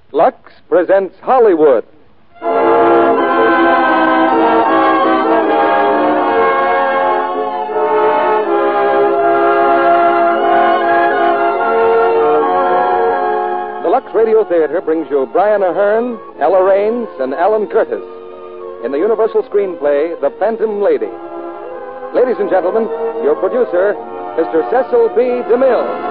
Lux presents Hollywood. The Lux Radio Theater brings you Brian Aherne, Ella Raines, and Alan Curtis in the Universal screenplay, The Phantom Lady. Ladies and gentlemen, your producer, Mr. Cecil B. DeMille.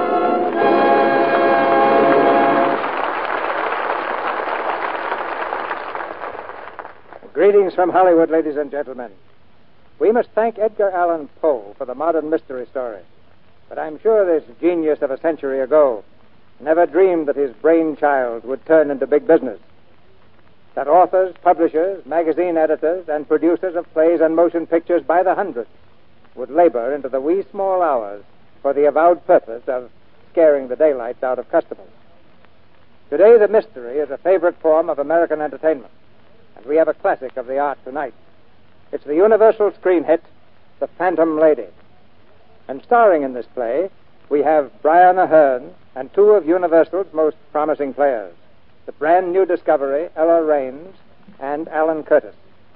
Greetings from Hollywood, ladies and gentlemen. We must thank Edgar Allan Poe for the modern mystery story. But I'm sure this genius of a century ago never dreamed that his brainchild would turn into big business. That authors, publishers, magazine editors, and producers of plays and motion pictures by the hundreds would labor into the wee small hours for the avowed purpose of scaring the daylights out of customers. Today, the mystery is a favorite form of American entertainment. And we have a classic of the art tonight. It's the Universal screen hit, The Phantom Lady. And starring in this play, we have Brian Aherne and two of Universal's most promising players, the brand new discovery, Ella Raines, and Alan Curtis.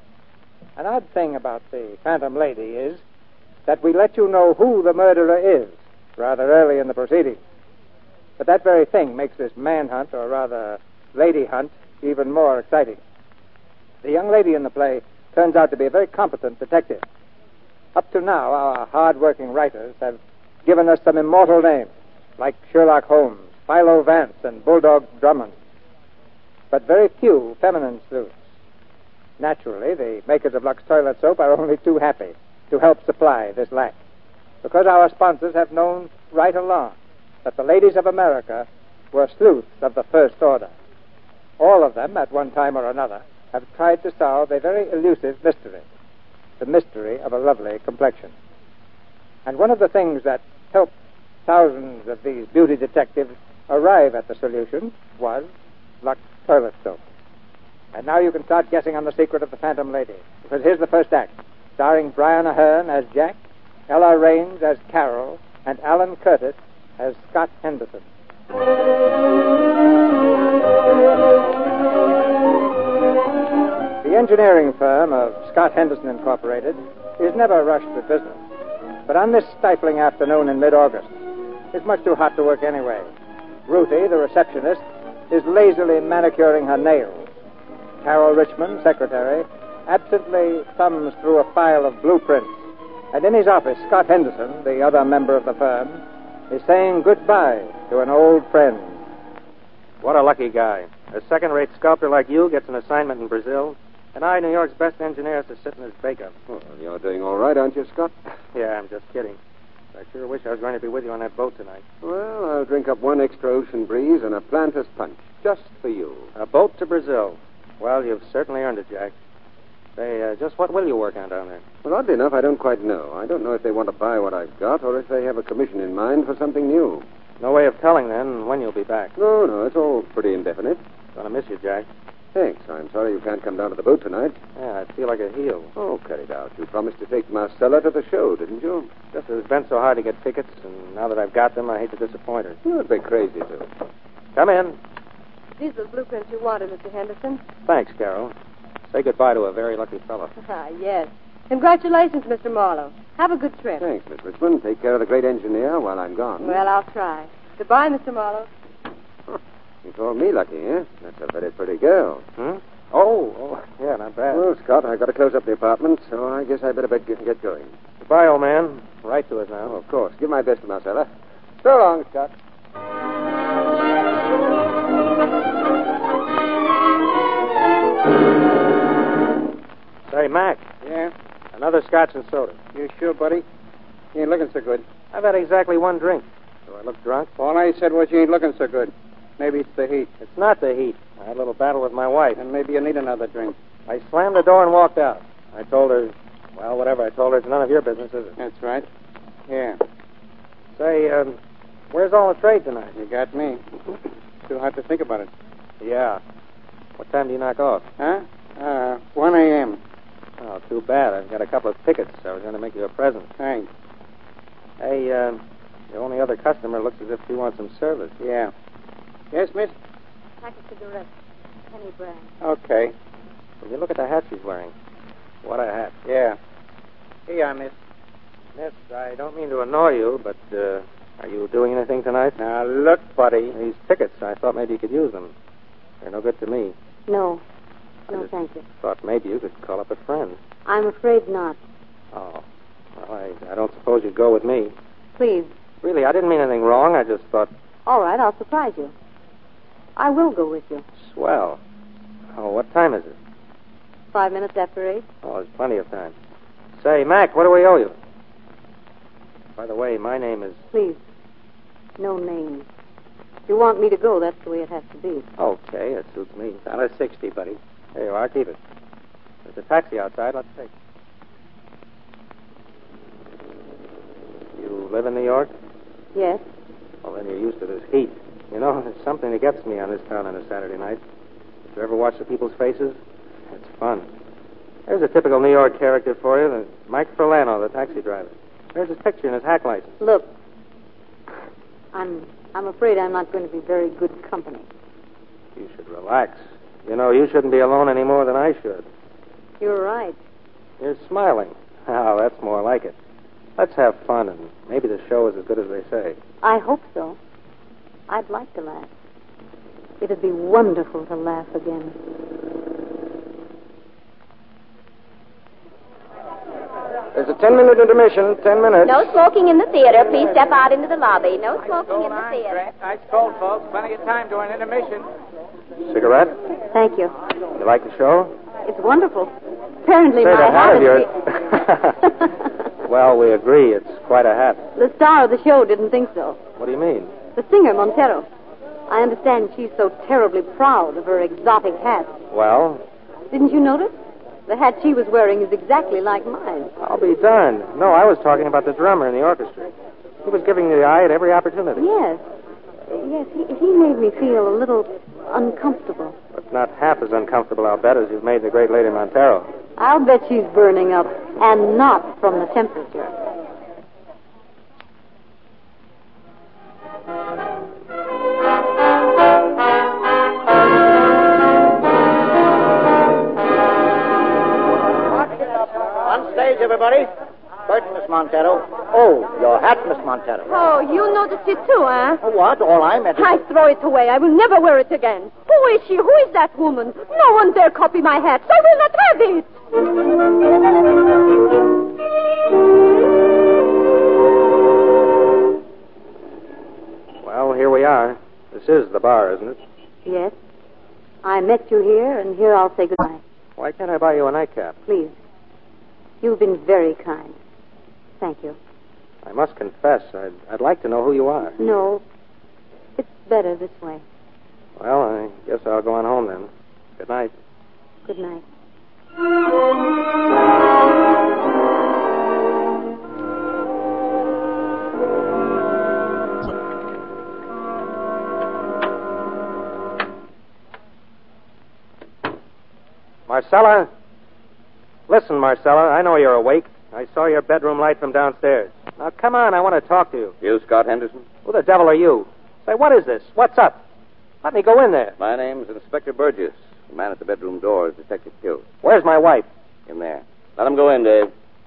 An odd thing about The Phantom Lady is that we let you know who the murderer is rather early in the proceedings. But that very thing makes this manhunt, or rather lady hunt, even more exciting. The young lady in the play turns out to be a very competent detective. Up to now, our hard-working writers have given us some immortal names, like Sherlock Holmes, Philo Vance, and Bulldog Drummond. But very few feminine sleuths. Naturally, the makers of Lux Toilet Soap are only too happy to help supply this lack, because our sponsors have known right along that the ladies of America were sleuths of the first order. All of them, at one time or another, have tried to solve a very elusive mystery, the mystery of a lovely complexion. And one of the things that helped thousands of these beauty detectives arrive at the solution was Lux Toilet Soap. And now you can start guessing on the secret of the Phantom Lady, because here's the first act, starring Brian Aherne as Jack, Ella Raines as Carol, and Alan Curtis as Scott Henderson. The engineering firm of Scott Henderson Incorporated is never rushed with business. But on this stifling afternoon in mid-August, it's much too hot to work anyway. Ruthie, the receptionist, is lazily manicuring her nails. Carol Richmond, secretary, absently thumbs through a file of blueprints. And in his office, Scott Henderson, the other member of the firm, is saying goodbye to an old friend. What a lucky guy. A second-rate sculptor like you gets an assignment in Brazil, and I, New York's best engineer, has to sit in his bake-up. Well, you're doing all right, aren't you, Scott? Yeah, I'm just kidding. I sure wish I was going to be with you on that boat tonight. Well, I'll drink up one extra ocean breeze and a planter's punch, just for you. A boat to Brazil. Well, you've certainly earned it, Jack. Say, just what will you work on down there? Well, oddly enough, I don't quite know. I don't know if they want to buy what I've got or if they have a commission in mind for something new. No way of telling, then, when you'll be back. No, it's all pretty indefinite. Gonna miss you, Jack. Thanks. I'm sorry you can't come down to the boat tonight. Yeah, I feel like a heel. Oh, cut it out. You promised to take Marcella to the show, didn't you? Just as it's been so hard to get tickets, and now that I've got them, I hate to disappoint her. You're a bit crazy to. Come in. These are the blueprints you wanted, Mr. Henderson. Thanks, Carol. Say goodbye to a very lucky fellow. Yes. Congratulations, Mr. Marlowe. Have a good trip. Thanks, Miss Richmond. Take care of the great engineer while I'm gone. Well, I'll try. Goodbye, Mr. Marlowe. You call me lucky, eh? That's a very pretty girl. Hmm? Oh, yeah, not bad. Well, Scott, I've got to close up the apartment, so I guess I better get going. Goodbye, old man. Right to it now. Oh, of course. Give my best to Marcella. So long, Scott. Say, Mac. Yeah? Another scotch and soda. You sure, buddy? You ain't looking so good. I've had exactly one drink. Do I look drunk? All I said was you ain't looking so good. Maybe it's the heat. It's not the heat. I had a little battle with my wife. And maybe you need another drink. I slammed the door and walked out. I told her, well, whatever I told her, it's none of your business, is it? That's right. Yeah. Say, where's all the trade tonight? You got me. Still have to think about it. Yeah. What time do you knock off? Huh? 1 a.m. Oh, too bad. I've got a couple of tickets. I was going to make you a present. Thanks. Hey, the only other customer looks as if she wants some service. Yeah. Yes, miss? Pack of cigarettes. Penny brand. Okay. Will you look at the hat she's wearing? What a hat. Yeah. Here you are, miss. Miss, I don't mean to annoy you, but are you doing anything tonight? Now, look, buddy. These tickets, I thought maybe you could use them. They're no good to me. No. I No, just thank you. thought maybe you could call up a friend. I'm afraid not. Oh. Well, I don't suppose you'd go with me. Please. Really, I didn't mean anything wrong. I just thought, All right, I'll surprise you. I will go with you. swell. Oh, what time is it? 5 minutes after 8. Oh, there's plenty of time. Say, Mac, what do we owe you? By the way, my name is... Please. No names. If you want me to go, that's the way it has to be. Okay, it suits me. $1.60, buddy. There you are. Keep it. There's a taxi outside. Let's take it. You live in New York? Yes. Well, then you're used to this heat. You know, there's something that gets me on this town on a Saturday night. Did you ever watch the people's faces? It's fun. There's a typical New York character for you, Mike Furlano, the taxi driver. There's his picture in his hack license. Look. I'm afraid I'm not going to be very good company. You should relax. You know, you shouldn't be alone any more than I should. You're right. You're smiling. Oh, that's more like it. Let's have fun, and maybe the show is as good as they say. I hope so. I'd like to laugh. It'd be wonderful to laugh again. There's a 10-minute intermission. 10 minutes. No smoking in the theater. Please step out into the lobby. No smoking in the theater. Nice cold, folks. Plenty of time during intermission. Cigarette? Thank you. You like the show? It's wonderful. Apparently Say, my that hat hat of is yours. Well, we agree. It's quite a hat. The star of the show didn't think so. What do you mean? The singer, Montero. I understand she's so terribly proud of her exotic hat. Well, Didn't you notice? The hat she was wearing is exactly like mine. I'll be darned. No, I was talking about the drummer in the orchestra. He was giving me the eye at every opportunity. Yes. Yes, he made me feel a little uncomfortable. But not half as uncomfortable, I'll bet, as you've made the great Lady Montero. I'll bet she's burning up, and not from the temperature. On stage, everybody. Curtain, Miss Montero. Oh, your hat, Miss Montero. Oh, you noticed it too, huh? What? All I meant is... I throw it away. I will never wear it again. Who is she? Who is that woman? No one dare copy my hat. I will not have it. Well, here we are. This is the bar, isn't it? Yes. I met you here, and here I'll say goodbye. Why can't I buy you a nightcap? Please. You've been very kind. Thank you. I must confess, I'd like to know who you are. No, it's better this way. Well, I guess I'll go on home then. Good night. Good night. Marcella? Listen, Marcella, I know you're awake. I saw your bedroom light from downstairs. Now, come on, I want to talk to you. You, Scott Henderson? Who the devil are you? Say, what is this? What's up? Let me go in there. My name's Inspector Burgess. The man at the bedroom door is Detective Pugh. Where's my wife? In there. Let him go in, Dave.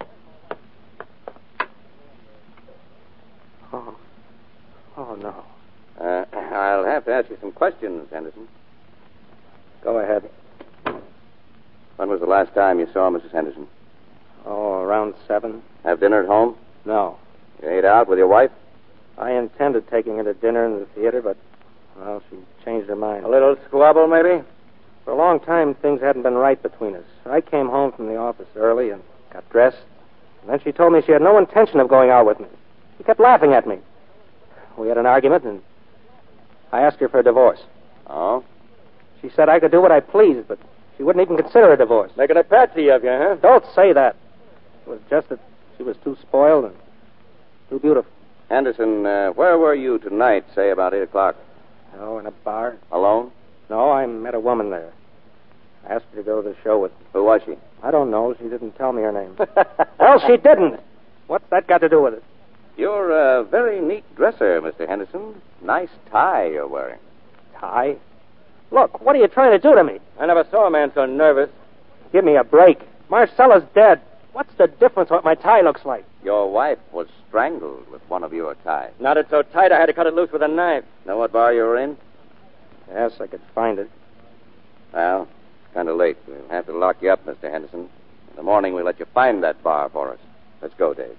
Oh, no. I'll have to ask you some questions, Henderson. Go ahead. When was the last time you saw Mrs. Henderson? Oh, around 7? Have dinner at home? No. You ate out with your wife? I intended taking her to dinner in the theater, but, well, she changed her mind. A little squabble, maybe? For a long time, things hadn't been right between us. I came home from the office early and got dressed. And then she told me she had no intention of going out with me. She kept laughing at me. We had an argument, and I asked her for a divorce. Oh? She said I could do what I pleased, but she wouldn't even consider a divorce. Making a patsy of you, huh? Don't say that. It was just that she was too spoiled and too beautiful. Henderson, where were you tonight, say about 8 o'clock? Oh, in a bar? Alone? No, I met a woman there. I asked her to go to the show with me. Who was she? I don't know. She didn't tell me her name. Well, she didn't. What's that got to do with it? You're a very neat dresser, Mr. Henderson. Nice tie you're wearing. Tie? Look, what are you trying to do to me? I never saw a man so nervous. Give me a break. Marcella's dead. What's the difference what my tie looks like? Your wife was strangled with one of your ties. Knotted so tight I had to cut it loose with a knife. Know what bar you were in? Yes, I could find it. Well, it's kind of late. We'll have to lock you up, Mr. Henderson. In the morning, we'll let you find that bar for us. Let's go, Dave.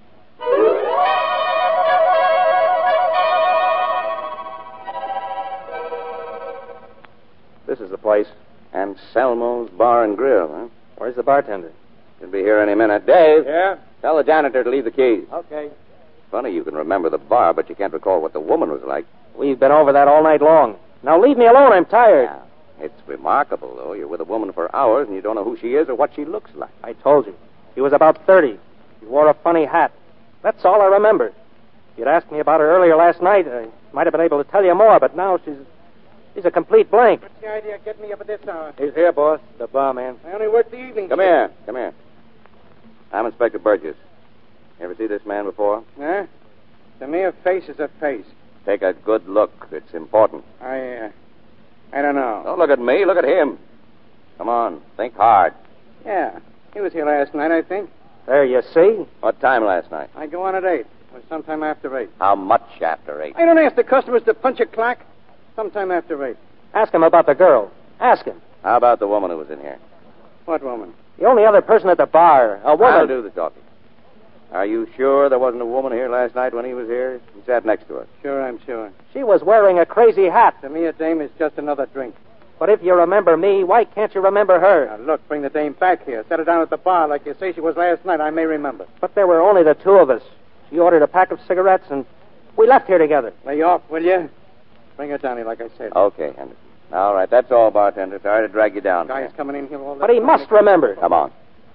This is the place. Anselmo's Bar and Grill, huh? Where's the bartender? He'll be here any minute. Dave! Yeah? Tell the janitor to leave the keys. Okay. Funny you can remember the bar, but you can't recall what the woman was like. We've been over that all night long. Now leave me alone. I'm tired. Yeah. It's remarkable, though. You're with a woman for hours and you don't know who she is or what she looks like. I told you. She was about 30. She wore a funny hat. That's all I remember. If you'd asked me about her earlier last night, I might have been able to tell you more, but now she's a complete blank. What's the idea of getting me up at this hour? He's here, boss. The barman. I only work the evening. Come here. I'm Inspector Burgess. You ever see this man before? Huh? To me, a face is a face. Take a good look. It's important. I don't know. Don't look at me. Look at him. Come on. Think hard. Yeah. He was here last night, I think. There, you see? What time last night? I go on at 8. It was sometime after 8. How much after 8? I don't ask the customers to punch a clock. Sometime after 8. Ask him about the girl. Ask him. How about the woman who was in here? What woman? The only other person at the bar, a woman. I'll do the talking. Are you sure there wasn't a woman here last night when he was here? He sat next to us. Sure, I'm sure. She was wearing a crazy hat. To me, a dame is just another drink. But if you remember me, why can't you remember her? Now, look, bring the dame back here. Set her down at the bar like you say she was last night. I may remember. But there were only the two of us. She ordered a pack of cigarettes, and we left here together. Lay off, will you? Bring her down here like I said. Okay, Henderson. All right, that's all, bartender. Sorry to drag you down. Guy's coming in here all But he must remember. Come on.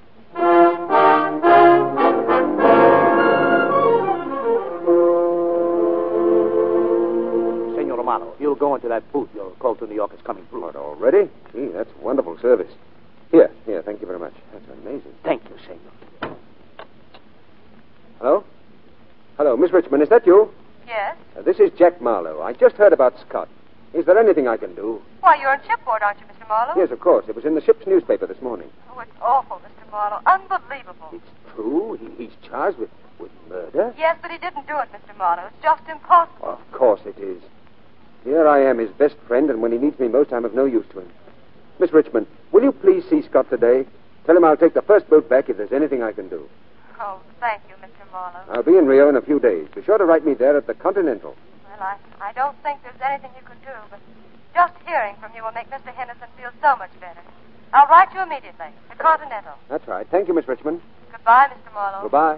Senor Romano, you'll go into that booth. Your call to New York is coming through. What, already? Gee, that's wonderful service. Here, thank you very much. That's amazing. Thank you, senor. Hello? Hello, Miss Richmond, is that you? Yes? This is Jack Marlowe. I just heard about Scott. Is there anything I can do? Why, you're on shipboard, aren't you, Mr. Marlowe? Yes, of course. It was in the ship's newspaper this morning. Oh, it's awful, Mr. Marlowe. Unbelievable. It's true? He's charged with murder? Yes, but he didn't do it, Mr. Marlowe. It's just impossible. Of course it is. Here I am, his best friend, and when he needs me most, I'm of no use to him. Miss Richmond, will you please see Scott today? Tell him I'll take the first boat back if there's anything I can do. Oh, thank you, Mr. Marlowe. I'll be in Rio in a few days. Be sure to write me there at the Continental. Well, I don't think there's anything you can do, but just hearing from you will make Mr. Henderson feel so much better. I'll write you immediately. The Continental. That's right. Thank you, Miss Richmond. Goodbye, Mr. Marlowe. Goodbye.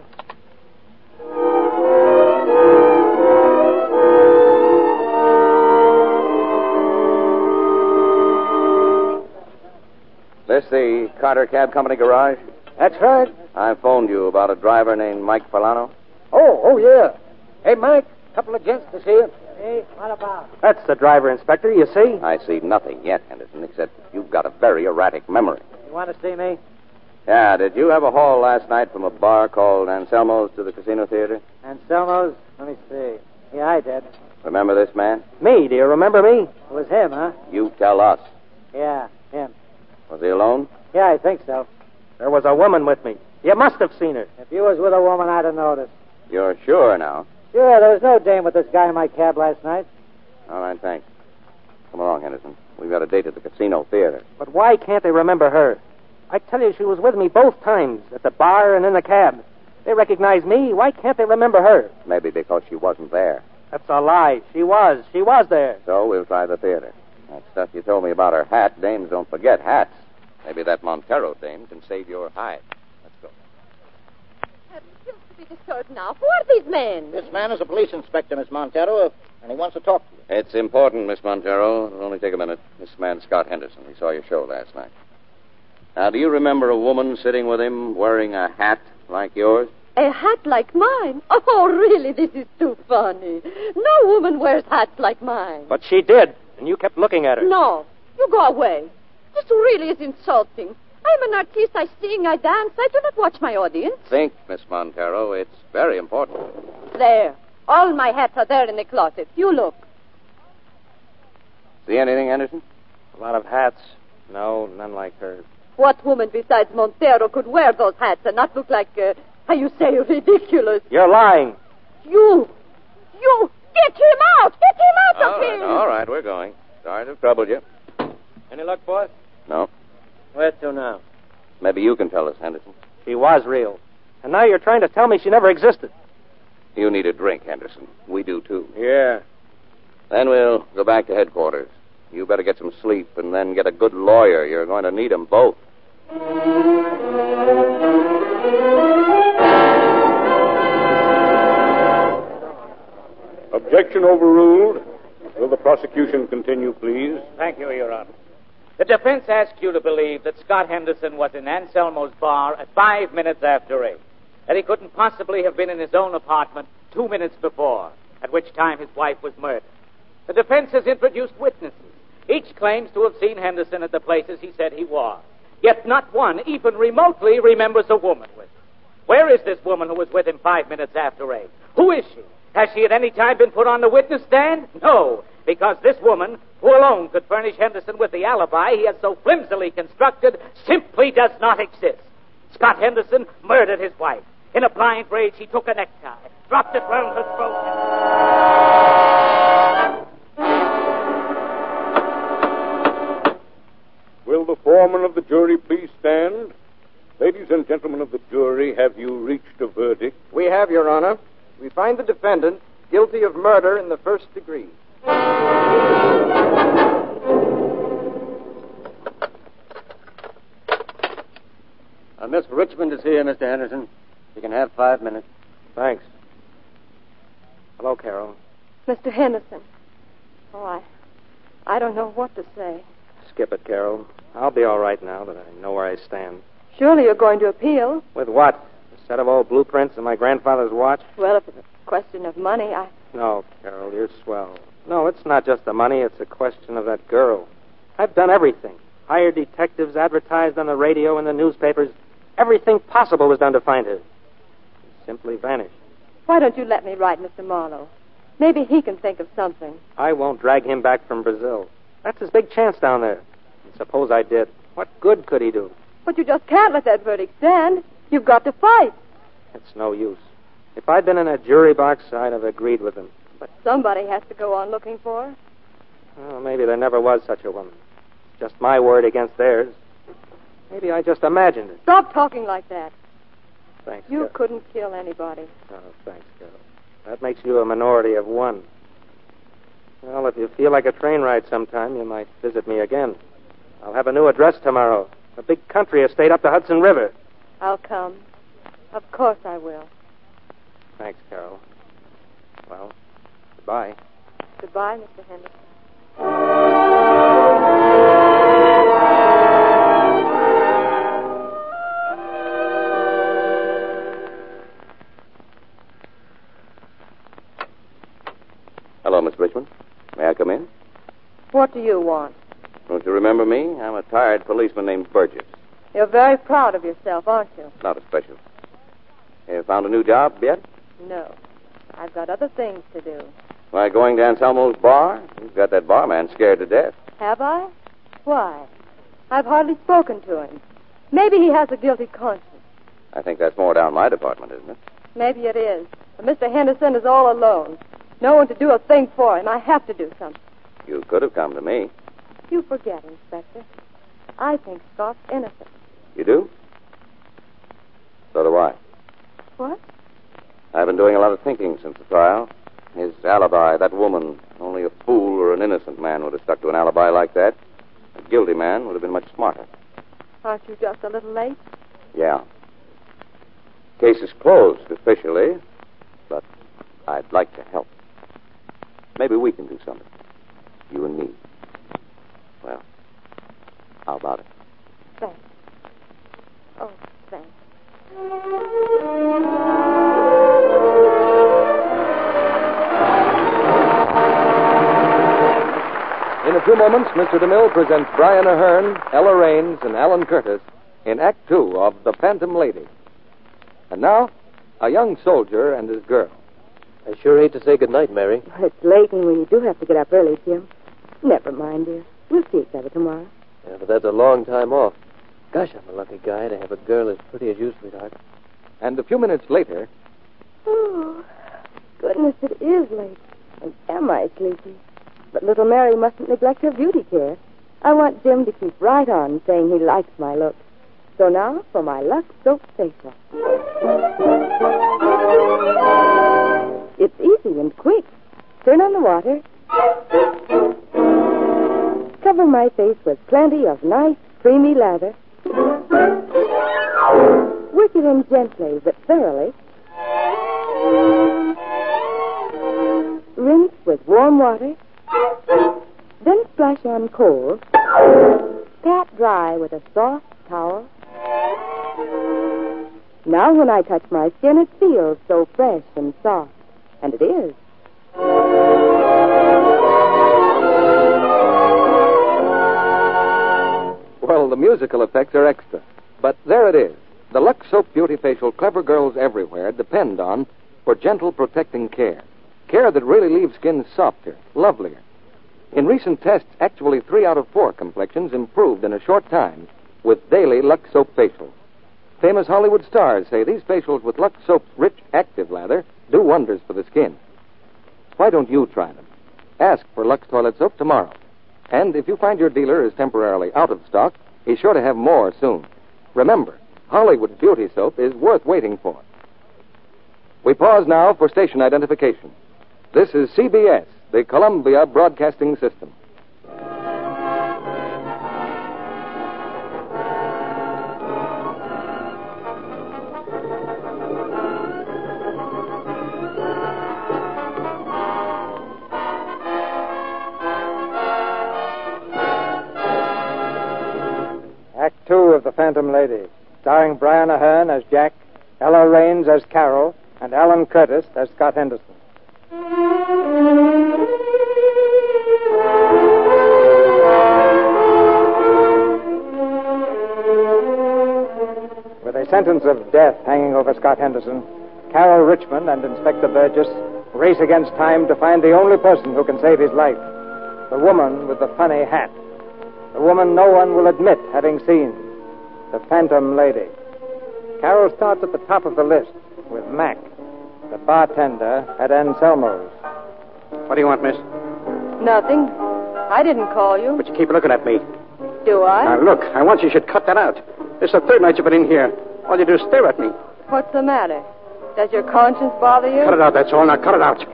This the Carter Cab Company garage? That's right. I phoned you about a driver named Mike Falano. Oh, yeah. Hey, Mike, couple of gents to see you. Hey, what about? That's the driver, Inspector, you see? I see nothing yet, Henderson, except you've got a very erratic memory. You want to see me? Yeah, did you have a haul last night from a bar called Anselmo's to the Casino Theater? Anselmo's? Let me see. Yeah, I did. Remember this man? Me? Do you remember me? It was him, huh? You tell us. Yeah, him. Was he alone? Yeah, I think so. There was a woman with me. You must have seen her. If you was with a woman, I'd have noticed. You're sure now? Sure, there was no dame with this guy in my cab last night. All right, thanks. Come along, Henderson. We've got a date at the Casino Theater. But why can't they remember her? I tell you, she was with me both times, at the bar and in the cab. They recognize me. Why can't they remember her? Maybe because she wasn't there. That's a lie. She was. She was there. So we'll try the theater. That stuff you told me about her hat, dames don't forget hats. Maybe that Montero dame can save your hide. Let's go. Refuse to be disturbed now. Who are these men? This man is a police inspector, Miss Montero, and he wants to talk to you. It's important, Miss Montero. It'll only take a minute. This man, Scott Henderson. We saw your show last night. Now, do you remember a woman sitting with him wearing a hat like yours? A hat like mine? Oh, really, this is too funny. No woman wears hats like mine. But she did, and you kept looking at her. No, you go away. This really is insulting. I'm an artist. I sing, I dance. I do not watch my audience. Think, Miss Montero. It's very important. There. All my hats are there in the closet. You look. See anything, Henderson? A lot of hats. No, none like hers. What woman besides Montero could wear those hats and not look like, how you say, ridiculous? You're lying. You! Get him out! Get him out of here! All right, we're going. Sorry to have troubled you. Any luck, boss? No. Where to now? Maybe you can tell us, Henderson. She was real. And now you're trying to tell me she never existed. You need a drink, Henderson. We do, too. Yeah. Then we'll go back to headquarters. You better get some sleep and then get a good lawyer. You're going to need them both. Objection overruled. Will the prosecution continue, please? Thank you, Your Honor. The defense asks you to believe that Scott Henderson was in Anselmo's bar at 5 minutes after 8. That he couldn't possibly have been in his own apartment 2 minutes before, at which time his wife was murdered. The defense has introduced witnesses. Each claims to have seen Henderson at the places he said he was. Yet not one even remotely remembers a woman with him. Where is this woman who was with him 5 minutes after 8? Who is she? Has she at any time been put on the witness stand? No, because this woman, who alone could furnish Henderson with the alibi he has so flimsily constructed, simply does not exist. Scott Henderson murdered his wife. In a blind rage, he took a necktie, dropped it round her throat, Will the foreman of the jury please stand? Ladies and gentlemen of the jury, have you reached a verdict? We have, Your Honor. We find the defendant guilty of murder in the first degree. Miss Richmond is here, Mr. Henderson. You can have 5 minutes. Thanks. Hello, Carol. Mr. Henderson. Oh, I don't know what to say. Skip it, Carol. I'll be all right now that I know where I stand. Surely you're going to appeal. With what? A set of old blueprints and my grandfather's watch? Well, if it's a question of money, No, Carol, you're swell. No, it's not just the money. It's a question of that girl. I've done everything. Hired detectives, advertised on the radio and the newspapers. Everything possible was done to find her. She simply vanished. Why don't you let me write Mr. Marlowe? Maybe he can think of something. I won't drag him back from Brazil. That's his big chance down there. And suppose I did. What good could he do? But you just can't let that verdict stand. You've got to fight. It's no use. If I'd been in a jury box, I'd have agreed with him. But somebody has to go on looking for her. Well, maybe there never was such a woman. It's just my word against theirs. Maybe I just imagined it. Stop talking like that. Thanks, You Carol. couldn't kill anybody. Oh, thanks, Carol. That makes you a minority of one. Well, if you feel like a train ride sometime, you might visit me again. I'll have a new address tomorrow. A big country estate up the Hudson River. I'll come. Of course I will. Thanks, Carol. Well, goodbye. Goodbye, Mr. Henderson. Hello, Miss Richmond. May I come in? What do you want? Don't you remember me? I'm a tired policeman named Burgess. You're very proud of yourself, aren't you? Not a special. You found a new job yet? No. I've got other things to do. Why, going to Anselmo's bar? You've got that barman scared to death. Have I? Why? I've hardly spoken to him. Maybe he has a guilty conscience. I think that's more down my department, isn't it? Maybe it is. But Mr. Henderson is all alone. No one to do a thing for him. I have to do something. You could have come to me. You forget, Inspector. I think Scott's innocent. You do? So do I. What? I've been doing a lot of thinking since the trial. His alibi, that woman, only a fool or an innocent man would have stuck to an alibi like that. A guilty man would have been much smarter. Aren't you just a little late? Yeah. Case is closed officially, but I'd like to help. Maybe we can do something. You and me. Well, how about it? Thanks. Oh, thanks. In a few moments, Mr. DeMille presents Brian Ahern, Ella Raines, and Alan Curtis in Act Two of The Phantom Lady. And now, a young soldier and his girl. I sure hate to say goodnight, Mary. It's late, and we do have to get up early, Jim. Never mind, dear. We'll see each other tomorrow. Yeah, but that's a long time off. Gosh, I'm a lucky guy to have a girl as pretty as you, sweetheart. And a few minutes later... Oh, goodness, it is late. And am I sleepy? But little Mary mustn't neglect her beauty care. I want Jim to keep right on saying he likes my look. So now for my Lux Soap Facial. It's easy and quick. Turn on the water. Cover my face with plenty of nice, creamy lather. Work it in gently but thoroughly. Rinse with warm water. Then splash on cold. Pat dry with a soft towel. Now when I touch my skin, it feels so fresh and soft. And it is. Well, the musical effects are extra. But there it is. The Lux Soap Beauty Facial clever girls everywhere depend on for gentle, protecting care. Care that really leaves skin softer, lovelier. In recent tests, actually 3 out of 4 complexions improved in a short time with daily Lux Soap facials. Famous Hollywood stars say these facials with Lux Soap's rich, active lather do wonders for the skin. Why don't you try them? Ask for Lux Toilet Soap tomorrow. And if you find your dealer is temporarily out of stock, he's sure to have more soon. Remember, Hollywood beauty soap is worth waiting for. We pause now for station identification. This is CBS, the Columbia Broadcasting System. Act 2 of The Phantom Lady, starring Brian Aherne as Jack, Ella Raines as Carol, and Alan Curtis as Scott Henderson. With a sentence of death hanging over Scott Henderson, Carol Richmond and Inspector Burgess race against time to find the only person who can save his life, the woman with the funny hat. The woman no one will admit having seen. The Phantom Lady. Carol starts at the top of the list with Mac, the bartender at Anselmo's. What do you want, miss? Nothing. I didn't call you. But you keep looking at me. Do I? Now, look, I want you should cut that out. This is the third night you've been in here. All you do is stare at me. What's the matter? Does your conscience bother you? Cut it out, that's all. Now, cut it out.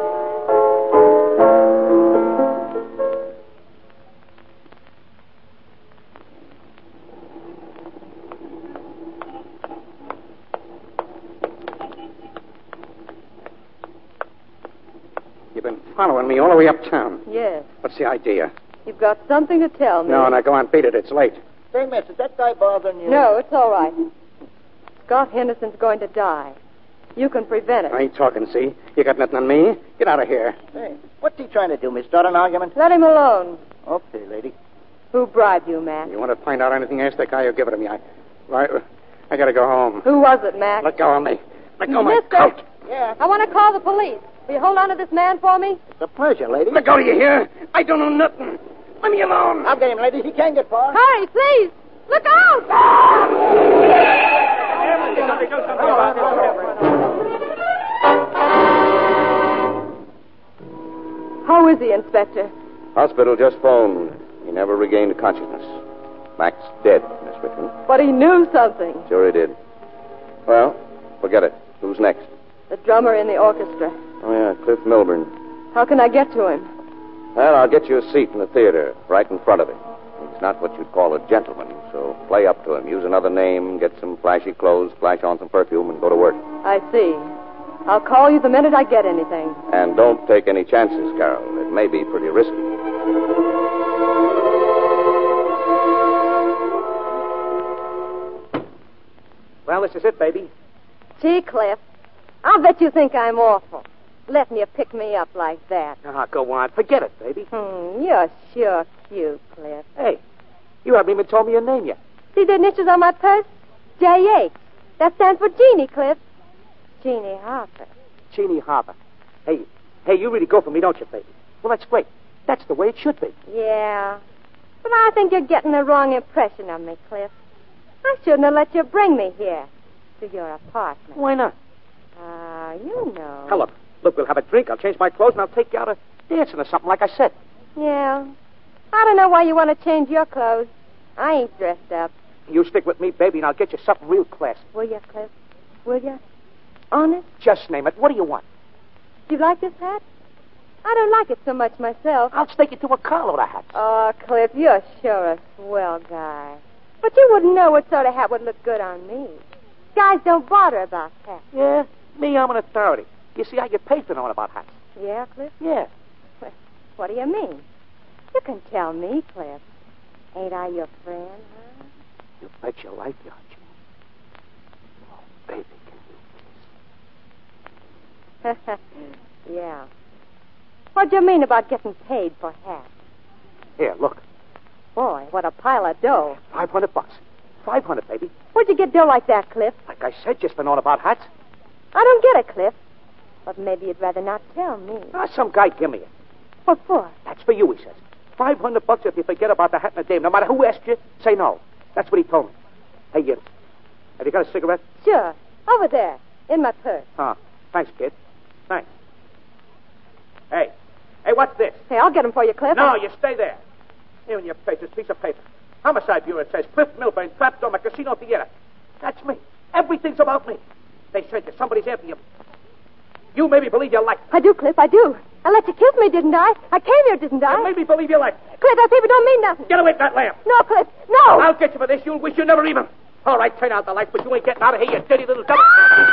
You've been following me all the way uptown. Yes. What's the idea? You've got something to tell me. No, now go on, beat it. It's late. Say, miss, is that guy bothering you? No, it's all right. Scott Henderson's going to die. You can prevent it. I ain't talking, see? You got nothing on me. Get out of here. Hey, what's he trying to do, miss? Start an argument? Let him alone. Okay, lady. Who bribed you, Mac? You want to find out anything, ask that guy or give it to me. I got to go home. Who was it, Mac? Let go of me. Let go of my coat. Yeah. I want to call the police. Will you hold on to this man for me? It's a pleasure, lady. Let go, do you hear? I don't know nothing. Let me alone. I'll get him, lady. He can't get far. Hurry, please. Look out! How is he, Inspector? Hospital just phoned. He never regained consciousness. Mac's dead, Miss Richmond. But he knew something. Sure he did. Well, forget it. Who's next? The drummer in the orchestra. Oh, yeah, Cliff Milburn. How can I get to him? Well, I'll get you a seat in the theater, right in front of him. He's not what you'd call a gentleman, so play up to him. Use another name, get some flashy clothes, splash on some perfume, and go to work. I see. I'll call you the minute I get anything. And don't take any chances, Carol. It may be pretty risky. Well, this is it, baby. Gee, Cliff, I'll bet you think I'm awful, letting you pick me up like that. Ah, go on. Forget it, baby. You're sure cute, Cliff. Hey, you haven't even told me your name yet. See the initials on my purse? J.H. That stands for Jeannie, Cliff. Jeannie Harper. Jeannie Harper. Hey, you really go for me, don't you, baby? Well, that's great. That's the way it should be. Yeah. But I think you're getting the wrong impression of me, Cliff. I shouldn't have let you bring me here to your apartment. Why not? You know. Now, look, we'll have a drink. I'll change my clothes, and I'll take you out dancing or something, like I said. Yeah. I don't know why you want to change your clothes. I ain't dressed up. You stick with me, baby, and I'll get you something real classy. Will you, Cliff? Will you? Honest? Just name it. What do you want? Do you like this hat? I don't like it so much myself. I'll take you to a carload of hats. Oh, Cliff, you're sure a swell guy. But you wouldn't know what sort of hat would look good on me. Guys don't bother about hats. Yeah? Me, I'm an authority. You see, I get paid for knowing about hats. Yeah, Cliff? Yeah. Well, what do you mean? You can tell me, Cliff. Ain't I your friend, huh? You bet your life you are, Jimmy. Oh, baby, can you Yeah. What do you mean about getting paid for hats? Here, look. Boy, what a pile of dough. $500. $500, baby. Where'd you get dough like that, Cliff? Like I said, just for knowing about hats. I don't get it, Cliff. But maybe you'd rather not tell me. Some guy give me it. What for? That's for you, he says. $500 if you forget about the hat and the dame. No matter who asked you, say no. That's what he told me. Hey, you. Have you got a cigarette? Sure. Over there. In my purse. Thanks, kid. Thanks. Hey, what's this? Hey, I'll get 'em for you, Cliff. No, you stay there. Here in your face, this piece of paper. Homicide Bureau, it says. Cliff Milburn, trapped on a casino theater. That's me. Everything's about me. They said that somebody's after you. You made me believe you liked me. I do, Cliff, I do. I let you kiss me, didn't I? I came here, didn't I? You made me believe you liked me. Cliff, that paper don't mean nothing. Get away from that lamp. No, Cliff, no. I'll get you for this. You'll wish you never even. All right, turn out the lights, but you ain't getting out of here, you dirty little devil.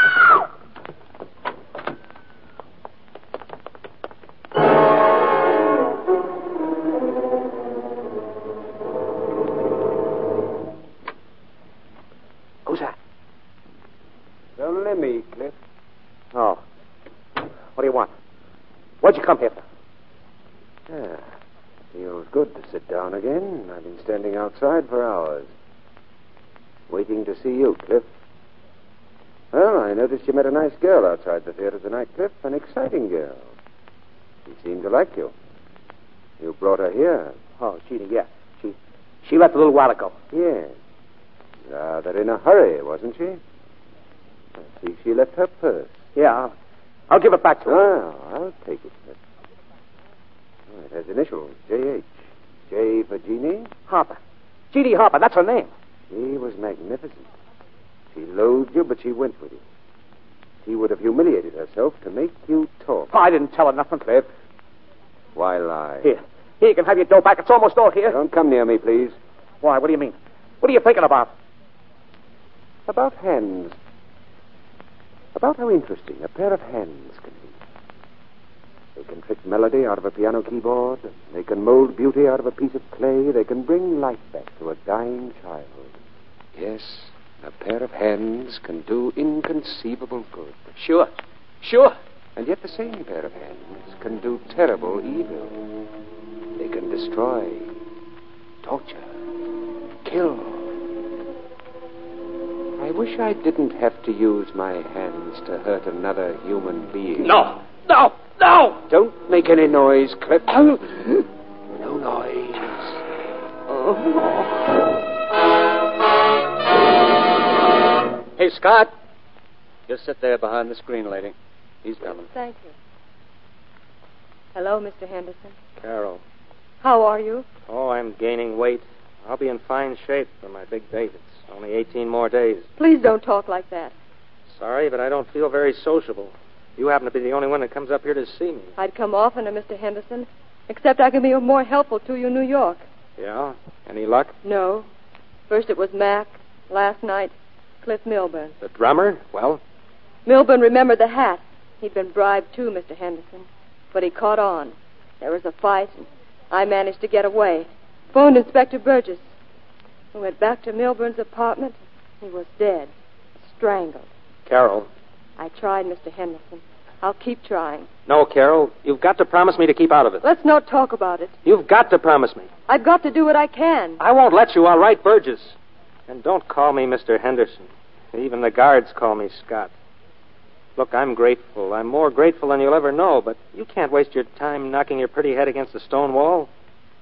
Who's that? Only me, Cliff. Oh. What do you want? What'd you come here for? Feels good to sit down again. I've been standing outside for hours. Waiting to see you, Cliff. Well, I noticed you met a nice girl outside the theater tonight, Cliff. An exciting girl. She seemed to like you. You brought her here. Oh, Jeannie, yeah. She left a little while ago. Yes. Rather in a hurry, wasn't she? I see she left her purse. Yeah, I'll give it back to her. I'll take it, Cliff. Oh, it has initials, J.H. J for Jeannie. Harper. Jeannie Harper, that's her name. She was magnificent. She loathed you, but she went with you. She would have humiliated herself to make you talk. Oh, I didn't tell her nothing, Cliff. Why lie? Here, you can have your dough back. It's almost all here. Don't come near me, please. Why, what do you mean? What are you thinking about? About hands. About how interesting a pair of hands can be. They can trick melody out of a piano keyboard. They can mold beauty out of a piece of clay. They can bring life back to a dying child. Yes, a pair of hands can do inconceivable good. Sure. And yet the same pair of hands can do terrible evil. They can destroy, torture, kill. I wish I didn't have to use my hands to hurt another human being. No! Don't make any noise, Cliff. No noise. Hey, Scott. Just sit there behind the screen, lady. He's coming. Thank you. Hello, Mr. Henderson. Carol. How are you? Oh, I'm gaining weight. I'll be in fine shape for my big date. It's only 18 more days. Please don't talk like that. Sorry, but I don't feel very sociable. You happen to be the only one that comes up here to see me. I'd come oftener, Mr. Henderson, except I can be more helpful to you in New York. Yeah? Any luck? No. First it was Mac. Last night, Cliff Milburn. The drummer? Well? Milburn remembered the hat. He'd been bribed too, Mr. Henderson. But he caught on. There was a fight, and I managed to get away. Phoned Inspector Burgess. We went back to Milburn's apartment. He was dead. Strangled. Carol. I tried, Mr. Henderson. I'll keep trying. No, Carol. You've got to promise me to keep out of it. Let's not talk about it. You've got to promise me. I've got to do what I can. I won't let you. I'll write Burgess. And don't call me Mr. Henderson. Even the guards call me Scott. Look, I'm grateful. I'm more grateful than you'll ever know, but you can't waste your time knocking your pretty head against a stone wall.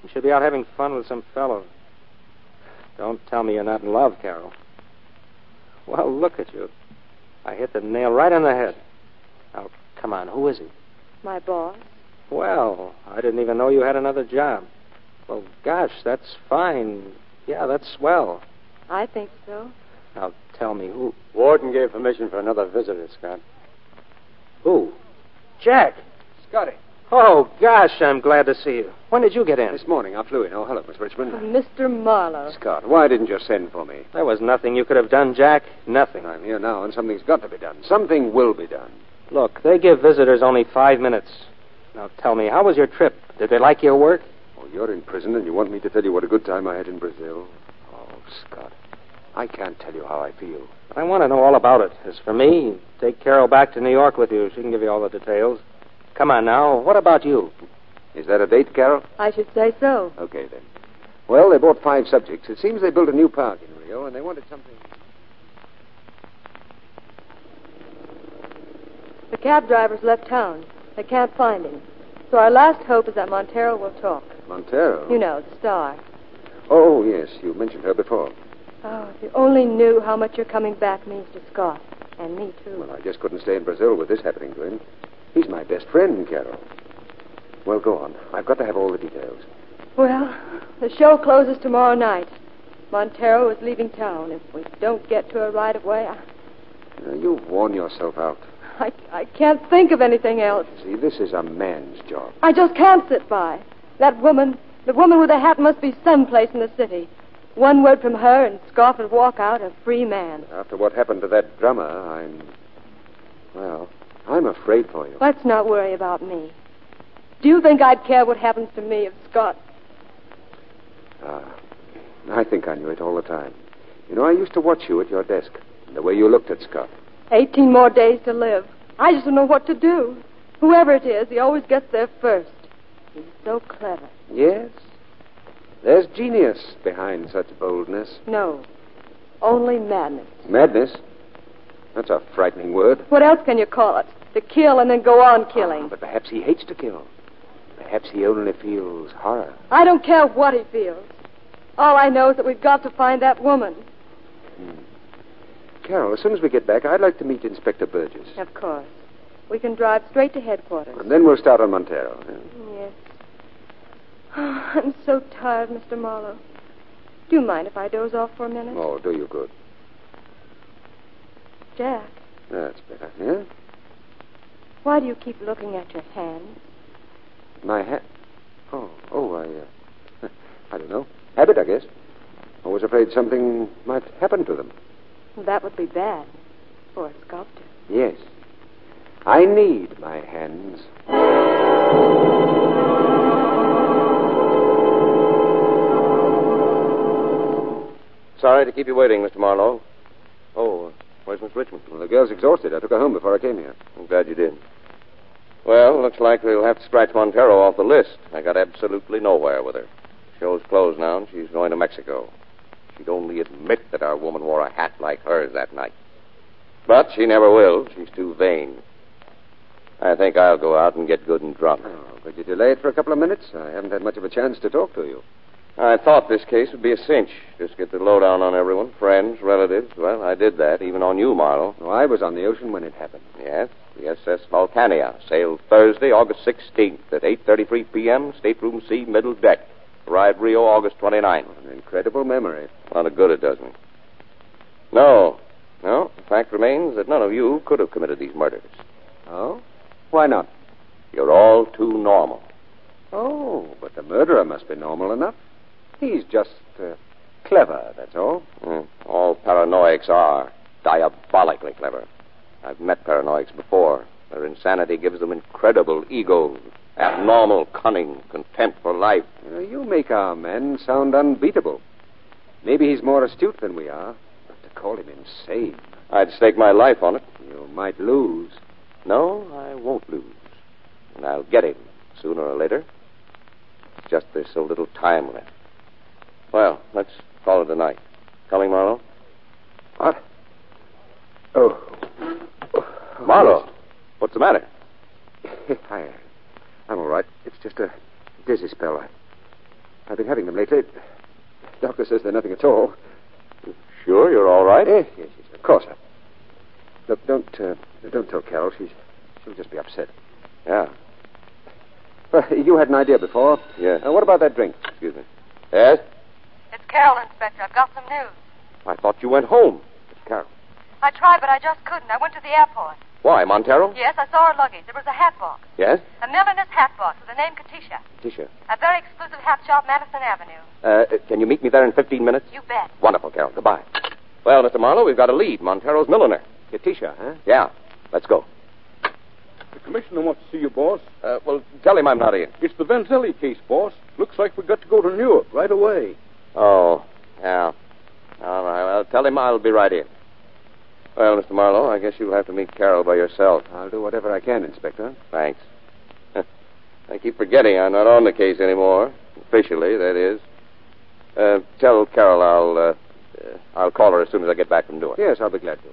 You should be out having fun with some fellow. Don't tell me you're not in love, Carol. Well, look at you. I hit the nail right on the head. Now, come on, who is he? My boss. Well, I didn't even know you had another job. Well, gosh, that's fine. Yeah, that's swell. I think so. Now, tell me, who? Warden gave permission for another visitor, Scott. Who? Jack. Scotty. Oh, gosh, I'm glad to see you. When did you get in? This morning, I flew in. Oh, hello, Miss Richmond. Mr. Marlowe. Scott, why didn't you send for me? There was nothing you could have done, Jack. Nothing. I'm here now, and something's got to be done. Something will be done. Look, they give visitors only 5 minutes. Now, tell me, how was your trip? Did they like your work? Oh, you're in prison, and you want me to tell you what a good time I had in Brazil? Oh, Scott, I can't tell you how I feel. I want to know all about it. As for me, take Carol back to New York with you. She can give you all the details. Come on now. What about you? Is that a date, Carol? I should say so. Okay, then. Well, they bought 5 subjects. It seems they built a new park in Rio, and they wanted something... The cab driver's left town. They can't find him. So our last hope is that Montero will talk. Montero? You know, the star. Oh, yes. You mentioned her before. Oh, if you only knew how much your coming back means to Scott. And me, too. Well, I just couldn't stay in Brazil with this happening to him. He's my best friend, Carol. Well, go on. I've got to have all the details. Well, the show closes tomorrow night. Montero is leaving town. If we don't get to her right away, You've worn yourself out. I can't think of anything else. See, this is a man's job. I just can't sit by. That woman, the woman with the hat, must be someplace in the city. One word from her and Scott would walk out a free man. After what happened to that drummer, I'm afraid for you. Let's not worry about me. Do you think I'd care what happens to me if Scott... I think I knew it all the time. You know, I used to watch you at your desk, the way you looked at Scott. 18 more days to live. I just don't know what to do. Whoever it is, he always gets there first. He's so clever. Yes? There's genius behind such boldness. No. Only madness. Madness? That's a frightening word. What else can you call it? To kill and then go on killing. But perhaps he hates to kill. Perhaps he only feels horror. I don't care what he feels. All I know is that we've got to find that woman. Carol, as soon as we get back, I'd like to meet Inspector Burgess. Of course. We can drive straight to headquarters. And then we'll start on Montero. Yes. Oh, I'm so tired, Mr. Marlowe. Do you mind if I doze off for a minute? Oh, do you good. Jack. That's better, yeah? Why do you keep looking at your hands? My hat? I don't know. Habit, I guess. I was afraid something might happen to them. That would be bad for a sculptor. Yes. I need my hands. Sorry to keep you waiting, Mr. Marlowe. Oh, where's Miss Richmond? Well, the girl's exhausted. I took her home before I came here. I'm glad you did. Well, looks like we'll have to scratch Montero off the list. I got absolutely nowhere with her. Show's closed now, and she's going to Mexico. She'd only admit that our woman wore a hat like hers that night. But she never will. She's too vain. I think I'll go out and get good and drunk. Oh, could you delay it for a couple of minutes? I haven't had much of a chance to talk to you. I thought this case would be a cinch. Just get the lowdown on everyone, friends, relatives. Well, I did that, even on you, Marlowe. Oh, I was on the ocean when it happened. Yes, the SS Vulcania sailed Thursday, August 16th at 8:33 p.m., stateroom C, middle deck. Arrived Rio August 29th. An incredible memory. A lot of good it does me. No. The fact remains that none of you could have committed these murders. Oh? Why not? You're all too normal. Oh, but the murderer must be normal enough. He's just clever, that's all. All paranoics are diabolically clever. I've met paranoics before. Their insanity gives them incredible egos, abnormal cunning, contempt for life. You make our man sound unbeatable. Maybe he's more astute than we are, but to call him insane... I'd stake my life on it. You might lose. No, I won't lose. And I'll get him sooner or later. It's just there's so little time left. Well, let's call it a night. Coming, Marlowe? What? Oh. Marlowe, what's the matter? I'm all right. It's just a dizzy spell. I've been having them lately. Doctor says they're nothing at all. Sure, you're all right? Yes, of course. Look, don't tell Carol. She'll just be upset. Yeah. Well, you had an idea before. Yeah. What about that drink? Excuse me. Yes? It's Carol, Inspector. I've got some news. I thought you went home. It's Carol. I tried, but I just couldn't. I went to the airport. Why, Montero? Yes, I saw her luggage. There was a hat box. Yes? A milliner's hat box with the name Katisha. Tisha. A very exclusive hat shop, Madison Avenue. Can you meet me there in 15 minutes? You bet. Wonderful, Carol. Goodbye. Well, Mr. Marlowe, we've got a lead. Montero's milliner. Katisha, huh? Yeah. Let's go. The commissioner wants to see you, boss. Well, tell him I'm not in. It's the Vanzelli case, boss. Looks like we've got to go to Newark right away. Oh, yeah. All right. Well, tell him I'll be right in. Well, Mr. Marlowe, I guess you'll have to meet Carol by yourself. I'll do whatever I can, Inspector. Thanks. I keep forgetting I'm not on the case anymore. Officially, that is. Tell Carol I'll call her as soon as I get back from Newark. Yes, I'll be glad to.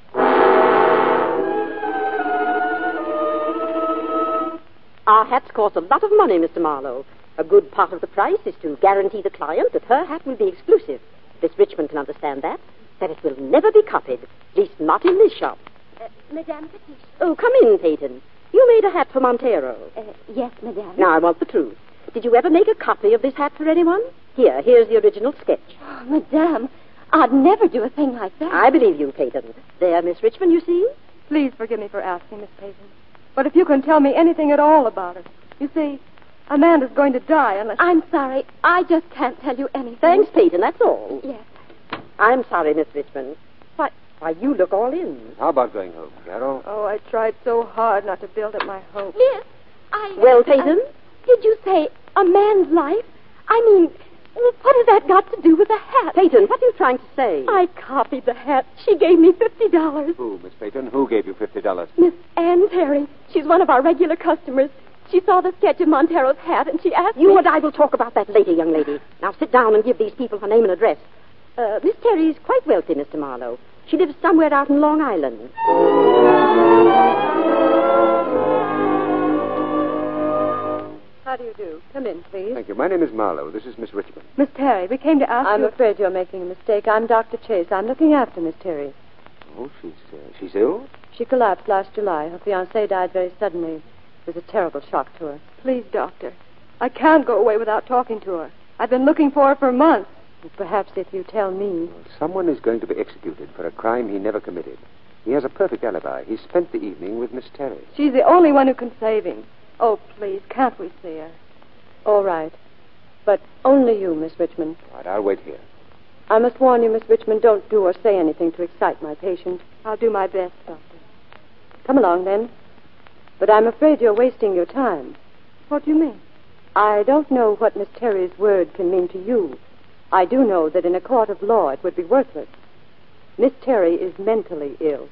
Our hats cost a lot of money, Mr. Marlowe. A good part of the price is to guarantee the client that her hat will be exclusive. Miss Richmond can understand that it will never be copied, at least not in this shop. Madame Katisha. Oh, come in, Peyton. You made a hat for Montero. Yes, Madame. Now, I want the truth. Did you ever make a copy of this hat for anyone? Here's the original sketch. Oh, Madame, I'd never do a thing like that. I believe you, Peyton. There, Miss Richmond, you see? Please forgive me for asking, Miss Peyton. But if you can tell me anything at all about it. You see, Amanda's going to die unless... I'm sorry. I just can't tell you anything. Thanks, Peyton, that's all. Yes. I'm sorry, Miss Richmond. Why, you look all in. How about going home, Carol? Oh, I tried so hard not to build up my hopes. Yes, Well, Peyton? Did you say a man's life? I mean, what has that got to do with the hat? Peyton, what are you trying to say? I copied the hat. She gave me $50. Who, Miss Peyton? Who gave you $50? Miss Ann Terry. She's one of our regular customers. She saw the sketch of Montero's hat, and she asked You me... and I will talk about that later, young lady. Now sit down and give these people her name and address. Miss Terry is quite wealthy, Mr. Marlowe. She lives somewhere out in Long Island. How do you do? Come in, please. Thank you. My name is Marlowe. This is Miss Richmond. Miss Terry, we came to ask I'm afraid you're making a mistake. I'm Dr. Chase. I'm looking after Miss Terry. Oh, she's ill? She collapsed last July. Her fiancé died very suddenly. It was a terrible shock to her. Please, Doctor. I can't go away without talking to her. I've been looking for her for months. Perhaps if you tell me... Well, someone is going to be executed for a crime he never committed. He has a perfect alibi. He spent the evening with Miss Terry. She's the only one who can save him. Oh, please, can't we see her? All right. But only you, Miss Richmond. All right, I'll wait here. I must warn you, Miss Richmond, don't do or say anything to excite my patient. I'll do my best, Doctor. Come along, then. But I'm afraid you're wasting your time. What do you mean? I don't know what Miss Terry's word can mean to you. I do know that in a court of law it would be worthless. Miss Terry is mentally ill.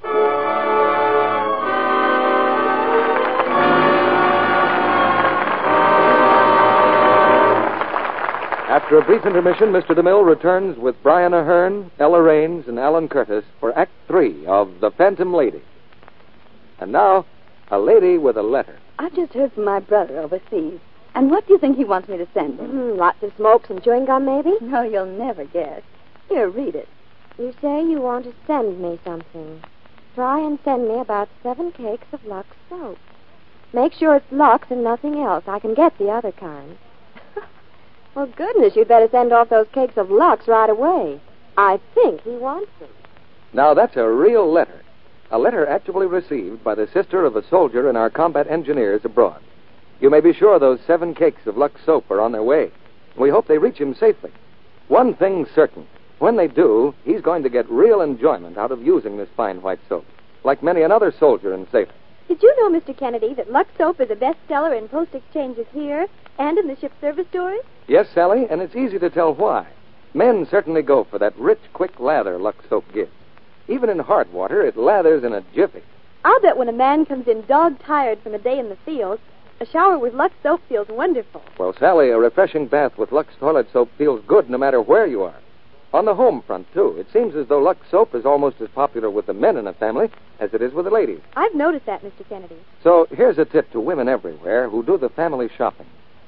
After a brief intermission, Mr. DeMille returns with Brian Ahern, Ella Raines, and Alan Curtis for Act 3 of The Phantom Lady. And now, a lady with a letter. I've just heard from my brother overseas. And what do you think he wants me to send him? Lots of smoke, some chewing gum, maybe? No, you'll never guess. Here, read it. You say you want to send me something. Try and send me about 7 cakes of Lux soap. Make sure it's Lux and nothing else. I can get the other kind. Well, goodness, you'd better send off those cakes of Lux right away. I think he wants them. Now, that's a real letter. A letter actually received by the sister of a soldier in our combat engineers abroad. You may be sure those 7 cakes of Lux soap are on their way. We hope they reach him safely. One thing's certain. When they do, he's going to get real enjoyment out of using this fine white soap, like many another soldier in safety. Did you know, Mr. Kennedy, that Lux soap is a bestseller in post exchanges here and in the ship service stores? Yes, Sally, and it's easy to tell why. Men certainly go for that rich, quick lather Lux soap gives. Even in hard water, it lathers in a jiffy. I'll bet when a man comes in dog-tired from a day in the field, a shower with Lux soap feels wonderful. Well, Sally, a refreshing bath with Lux toilet soap feels good no matter where you are. On the home front, too, it seems as though Lux soap is almost as popular with the men in a family as it is with the ladies. I've noticed that, Mr. Kennedy. So here's a tip to women everywhere who do the family shopping.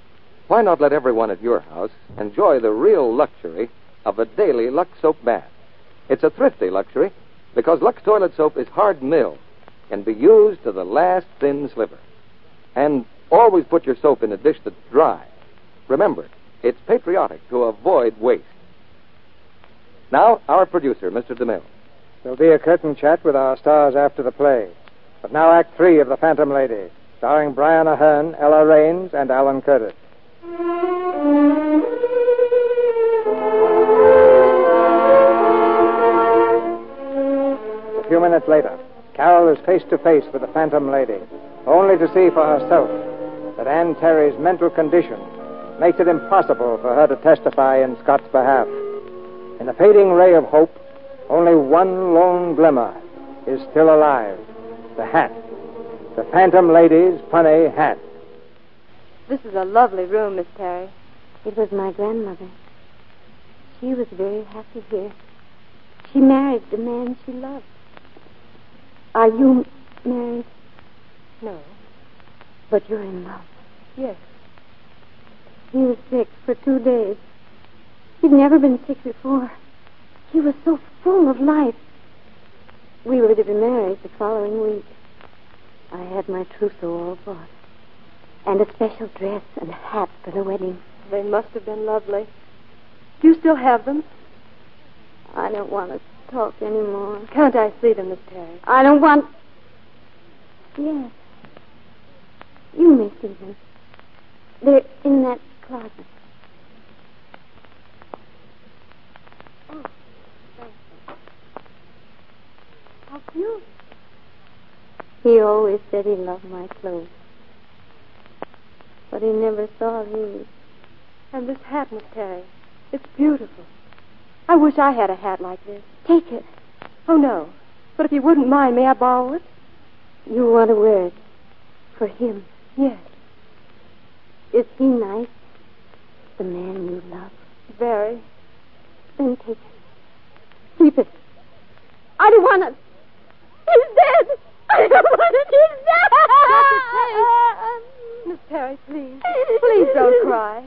why not let everyone at your house enjoy the real luxury of a daily Lux soap bath? It's a thrifty luxury because Lux toilet soap is hard milled and be used to the last thin sliver. And always put your soap in a dish that's dry. Remember, it's patriotic to avoid waste. Now, our producer, Mr. DeMille. There'll be a curtain chat with our stars after the play. But now Act 3 of The Phantom Lady, starring Brian Aherne, Ella Raines, and Alan Curtis. A few minutes later, Carol is face to face with the Phantom Lady, only to see for herself that Anne Terry's mental condition makes it impossible for her to testify in Scott's behalf. In a fading ray of hope, only one lone glimmer is still alive. The hat. The Phantom Lady's funny hat. This is a lovely room, Miss Terry. It was my grandmother. She was very happy here. She married the man she loved. Are you married? No. But you're in love. Yes. He was sick for 2 days. He'd never been sick before. He was so full of life. We were to be married the following week. I had my trousseau all bought. And a special dress and hat for the wedding. They must have been lovely. Do you still have them? I don't want to talk anymore. Can't I see them, Miss Terry? I don't want... Yes. You may see them. They're in that closet. Oh, thank you. How cute. He always said he loved my clothes. But he never saw these. And this hat, Miss Terry, it's beautiful. I wish I had a hat like this. Take it. Oh, no. But if you wouldn't mind, may I borrow it? You want to wear it for him? Yes. Is he nice? The man you love? Very. Then take it. Keep it. I don't want it. He's dead. I don't want it. He's dead. Miss Terry, please. Please don't cry.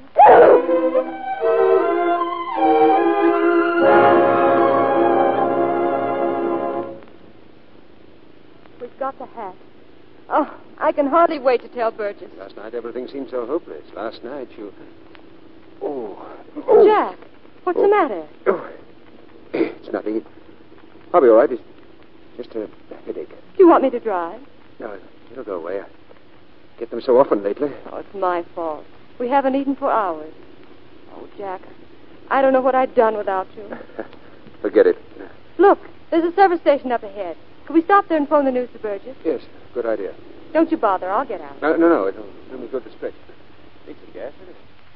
We've got the hat. Oh, I can hardly wait to tell Burgess. Last night everything seemed so hopeless. Last night you... Oh. Jack, what's the matter? Oh. It's nothing. I'll be all right. It's just a headache. Do you want me to drive? No, it'll go away. I get them so often lately. Oh, it's my fault. We haven't eaten for hours. Oh, Jack, I don't know what I'd done without you. Forget it. Look, there's a service station up ahead. Could we stop there and phone the news to Burgess? Yes, good idea. Don't you bother. I'll get out. No. It'll do me good to stretch. Take some gas, will it?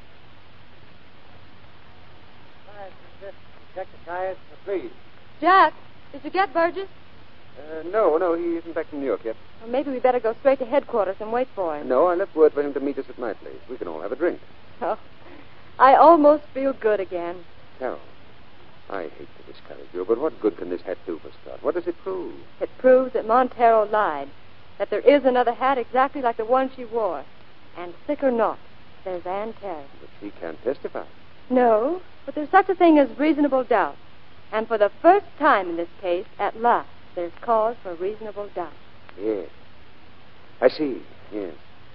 Check the tires, please. Jack, did you get Burgess? No, he isn't back from New York yet. Well, maybe we better go straight to headquarters and wait for him. No, I left word for him to meet us at my place. We can all have a drink. Oh, I almost feel good again. Carol, I hate to discourage you, but what good can this hat do for Scott? What does it prove? It proves that Montero lied, that there is another hat exactly like the one she wore. And sick or not, there's Anne Terry. But she can't testify. No, but there's such a thing as reasonable doubt. And for the first time in this case, at last, there's cause for reasonable doubt. Yes. I see, yes.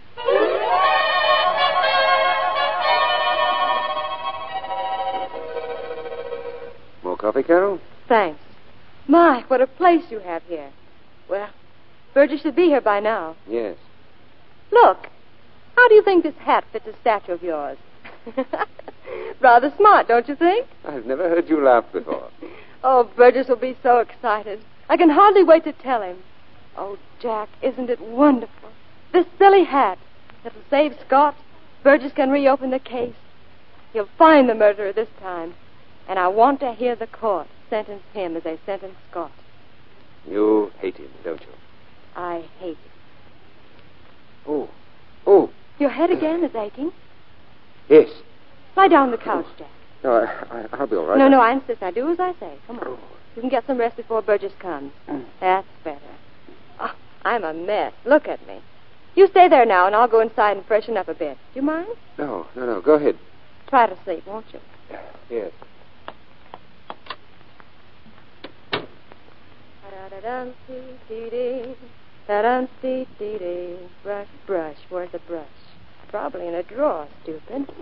More coffee, Carol? Thanks. My, what a place you have here. Well, Burgess should be here by now. Yes. Look, how do you think this hat fits a statue of yours? Rather smart, don't you think? I've never heard you laugh before. Oh, Burgess will be so excited. I can hardly wait to tell him. Oh, Jack, isn't it wonderful? This silly hat. It'll save Scott. Burgess can reopen the case. He'll find the murderer this time. And I want to hear the court sentence him as they sentenced Scott. You hate him, don't you? I hate him. Oh. Your head again is aching? Yes. Lie down on the couch, Jack. No, I'll be all right. No, I insist. I do as I say. Come on. You can get some rest before Burgess comes. That's better. Oh, I'm a mess. Look at me. You stay there now, and I'll go inside and freshen up a bit. Do you mind? No. Go ahead. Try to sleep, won't you? Yes. Brush, brush. Where's the brush? Probably in a drawer, stupid.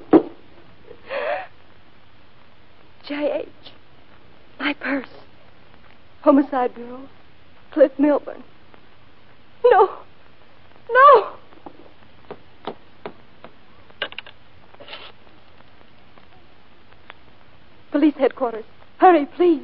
J.H. My purse. Homicide Bureau. Cliff Milburn. No. Police headquarters. Hurry, please.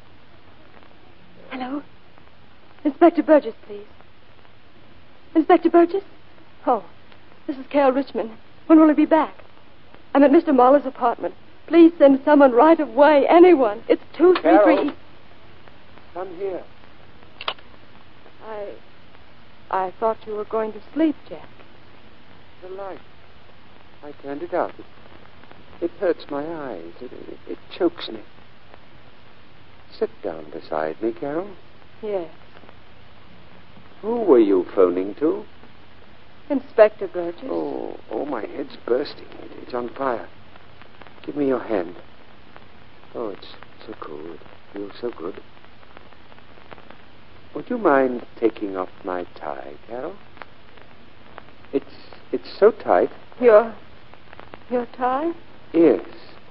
Hello? Inspector Burgess, please. Inspector Burgess? Oh, this is Carol Richmond. When will he be back? I'm at Mr. Mahler's apartment. Please send someone right away. Anyone. It's 233. Carol. Come here. I thought you were going to sleep, Jack. The light. I turned it out. It hurts my eyes. It chokes me. Sit down beside me, Carol. Yes. Who were you phoning to? Inspector Burgess. Oh, my head's bursting. It's on fire. Give me your hand. Oh, it's so cool. It feels so good. Would you mind taking off my tie, Carol? It's so tight. Your tie? Yes.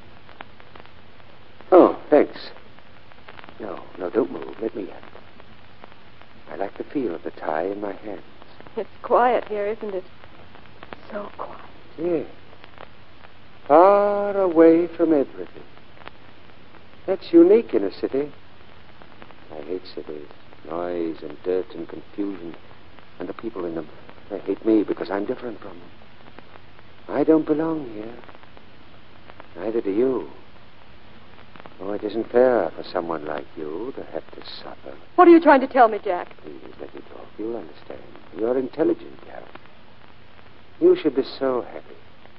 Oh, thanks. No, don't move. Let me have it. I like the feel of the tie in my hands. It's quiet here, isn't it? So quiet. Yes. Far away from everything. That's unique in a city. I hate cities. Noise and dirt and confusion. And the people in them. They hate me because I'm different from them. I don't belong here. Neither do you. Oh, it isn't fair for someone like you to have to suffer. What are you trying to tell me, Jack? Please, let me talk. You'll understand. You're intelligent, Carol. You should be so happy.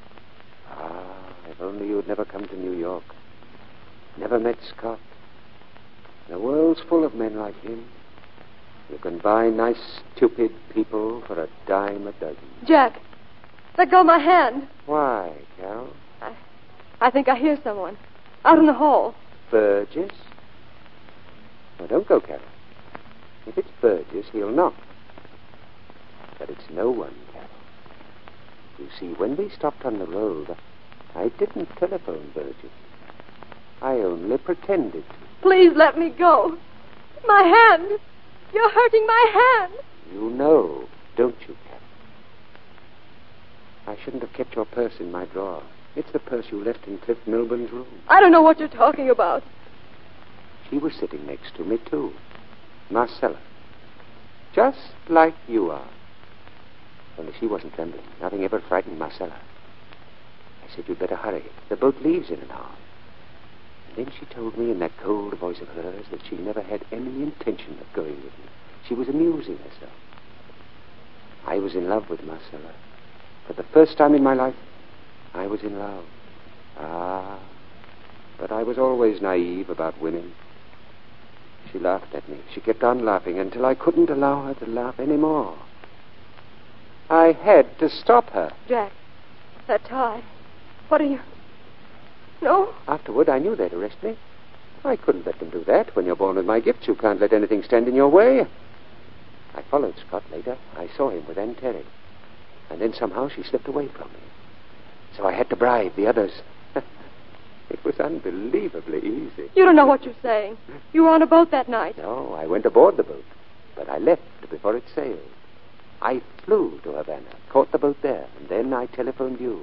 If only you'd never come to New York. Never met Scott. The world's full of men like him. You can buy nice, stupid people for a dime a dozen. Jack, let go of my hand. Why, Carol? I think I hear someone. Out in the hall. Burgess? Now, don't go, Carol. If it's Burgess, he'll knock. But it's no one, Carol. You see, when we stopped on the road, I didn't telephone Burgess. I only pretended to. Please let me go. My hand. You're hurting my hand. You know, don't you, Carol? I shouldn't have kept your purse in my drawer. It's the purse you left in Cliff Milburn's room. I don't know what you're talking about. She was sitting next to me, too. Marcella. Just like you are. Only she wasn't trembling. Nothing ever frightened Marcella. I said, you'd better hurry. The boat leaves in an hour. And then she told me in that cold voice of hers that she never had any intention of going with me. She was amusing herself. I was in love with Marcella. For the first time in my life, I was in love. But I was always naive about women. She laughed at me. She kept on laughing until I couldn't allow her to laugh anymore. I had to stop her. Jack, that tie. What are you... No? Afterward, I knew they'd arrest me. I couldn't let them do that. When you're born with my gifts, you can't let anything stand in your way. I followed Scott later. I saw him with Ann Terry. And then somehow she slipped away from me. So I had to bribe the others. It was unbelievably easy. You don't know what you're saying. You were on a boat that night. No, I went aboard the boat. But I left before it sailed. I flew to Havana, caught the boat there, and then I telephoned you.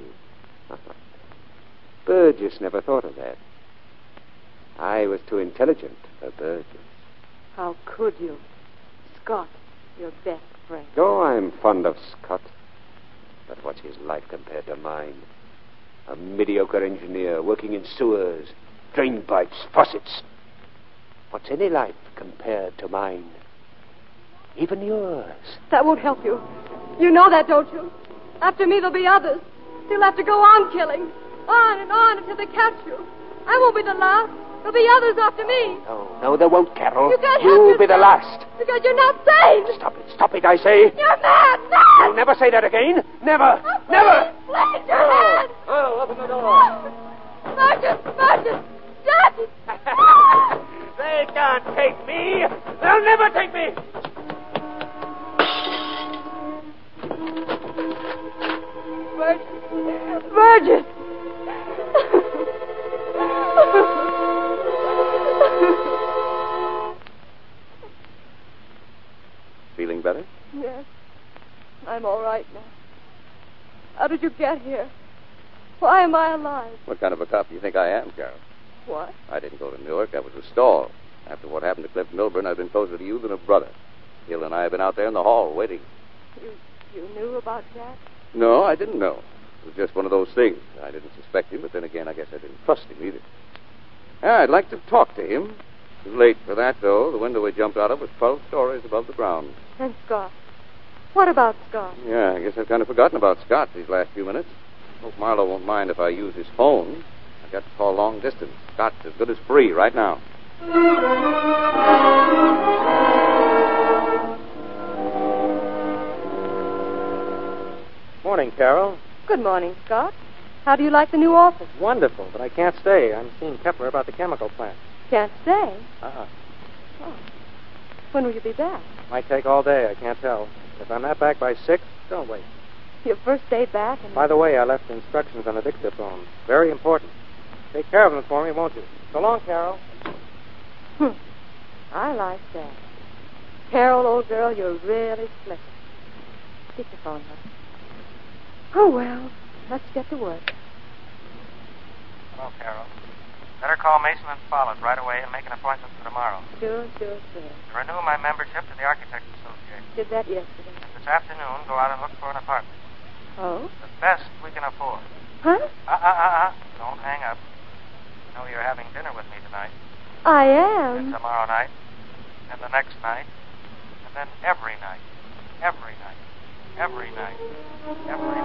Burgess never thought of that. I was too intelligent for Burgess. How could you? Scott, your best friend. Oh, I'm fond of Scott. But what's his life compared to mine? A mediocre engineer working in sewers, drain pipes, faucets. What's any life compared to mine? Even yours. That won't help you. You know that, don't you? After me, there'll be others. They'll have to go on killing. On and on until they catch you. I won't be the last, There'll be others after me. No, there won't, Carol. You can't help You'll be the yourself. last. Because you're not sane. Stop it, I say. You're mad. You'll never say that again. Never. Oh, Never. Please, your hand. Oh, open the door. Burgess. Judge. They can't take me. They'll never take me. Burgess. Feeling better? Yes. I'm all right now. How did you get here? Why am I alive? What kind of a cop do you think I am, Carol? What? I didn't go to Newark. I was a stall. After what happened to Cliff Milburn, I've been closer to you than a brother. Hill and I have been out there in the hall waiting. You knew about Jack? No, I didn't know. It was just one of those things. I didn't suspect him, but then again, I guess I didn't trust him either. Yeah, I'd like to talk to him. It was late for that, though. The window we jumped out of was 12 stories above the ground. And Scott. What about Scott? Yeah, I guess I've kind of forgotten about Scott these last few minutes. Hope Marlowe won't mind if I use his phone. I've got to call long distance. Scott's as good as free right now. Morning, Carol. Good morning, Scott. How do you like the new office? Wonderful, but I can't stay. I'm seeing Kepler about the chemical plant. Can't stay? Uh-uh. Oh. When will you be back? Might take all day. I can't tell. If I'm not back by 6, don't wait. Your first day back? And... By the way, I left instructions on the dictaphone. Very important. Take care of them for me, won't you? So long, Carol. I like that. Carol, old girl, you're really slick. Dictaphone, huh? Oh, well, let's get to work. Hello, Carol. Better call Mason and Follett right away and make an appointment for tomorrow. Sure. To renew my membership to the Architects Association. Did that yesterday. And this afternoon, go out and look for an apartment. Oh? The best we can afford. Huh? Don't hang up. You know you're having dinner with me tonight. I am. And tomorrow night. And the next night. And then every night. Every night. Every night. Every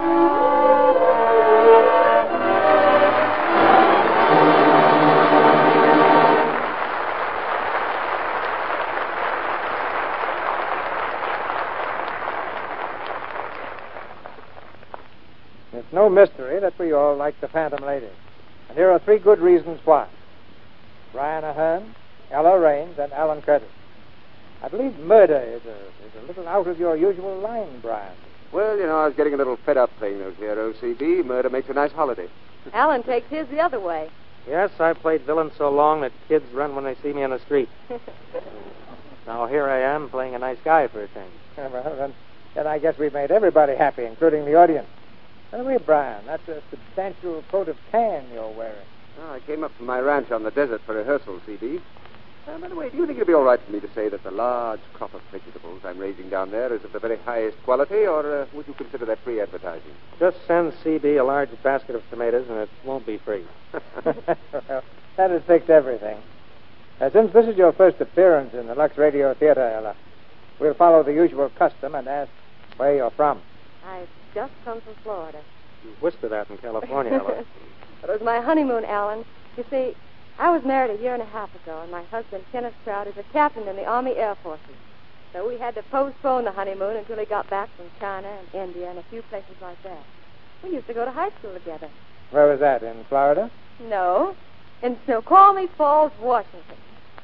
It's no mystery that we all like the Phantom Lady. And here are 3 good reasons why. Brian Ahern, Ella Raines, and Alan Curtis. I believe murder is a little out of your usual line, Brian. Well, I was getting a little fed up playing those heroes, CB. Murder makes a nice holiday. Alan takes his the other way. Yes, I've played villain so long that kids run when they see me on the street. Now here I am playing a nice guy for a change. Well, then I guess we've made everybody happy, including the audience. By the way, Brian, that's a substantial coat of tan you're wearing. Oh, I came up from my ranch on the desert for rehearsal, CB. By the way, do you think it'd be all right for me to say that the large crop of vegetables I'm raising down there is of the very highest quality, or would you consider that free advertising? Just send CB a large basket of tomatoes, and it won't be free. Well, that has fixed everything. Since this is your first appearance in the Lux Radio Theater, Ella, we'll follow the usual custom and ask where you're from. I've just come from Florida. You whisper that in California, Ella. It was my honeymoon, Alan. You see, I was married a year and a half ago, and my husband, Kenneth Trout, is a captain in the Army Air Forces. So we had to postpone the honeymoon until he got back from China and India and a few places like that. We used to go to high school together. Where was that, in Florida? No, in Snoqualmie Falls, Washington.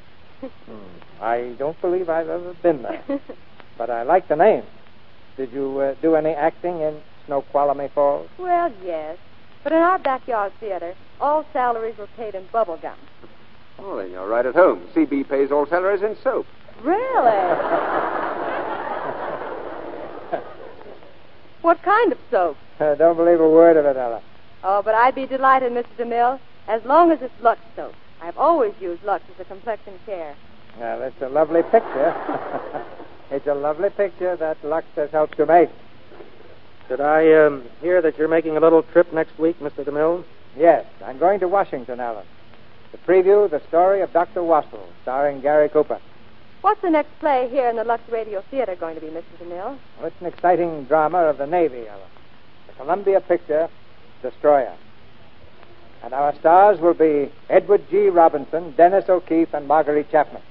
I don't believe I've ever been there. But I like the name. Did you do any acting in Snoqualmie Falls? Well, yes. But in our backyard theater, all salaries were paid in bubble gum. Oh, then you're right at home. CB pays all salaries in soap. Really? What kind of soap? Don't believe a word of it, Ella. Oh, but I'd be delighted, Mr. DeMille, as long as it's Lux soap. I've always used Lux as a complexion care. Well, it's a lovely picture. It's a lovely picture that Lux has helped to make. Did I hear that you're making a little trip next week, Mr. DeMille? Yes, I'm going to Washington, Alan. To preview the story of Dr. Wassel, starring Gary Cooper. What's the next play here in the Lux Radio Theater going to be, Mr. DeMille? Well, it's an exciting drama of the Navy, Ellen. The Columbia picture, Destroyer. And our stars will be Edward G. Robinson, Dennis O'Keefe, and Marguerite Chapman.